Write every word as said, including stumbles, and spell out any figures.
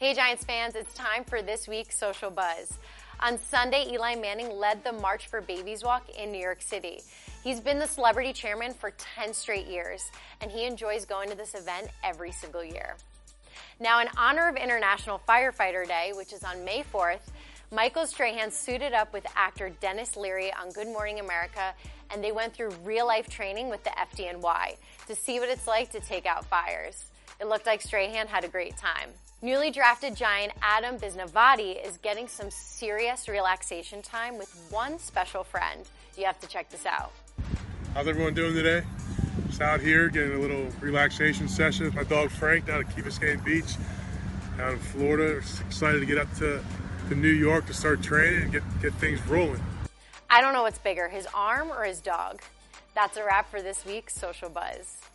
Hey Giants fans, it's time for this week's Social Buzz. On Sunday, Eli Manning led the March for Babies walk in New York City. He's been the celebrity chairman for ten straight years, and he enjoys going to this event every single year. Now, in honor of International Firefighter Day, which is on May fourth, Michael Strahan suited up with actor Denis Leary on Good Morning America, and they went through real-life training with the F D N Y to see what it's like to take out fires. It looked like Strahan had a great time. Newly drafted Giant Adam Biznavati is getting some serious relaxation time with one special friend. You have to check this out. How's everyone doing today? Just out here getting a little relaxation session with my dog Frank down at Key Biscayne Beach down in Florida. Just excited to get up to, to New York to start training and get, get things rolling. I don't know what's bigger, his arm or his dog. That's a wrap for this week's Social Buzz.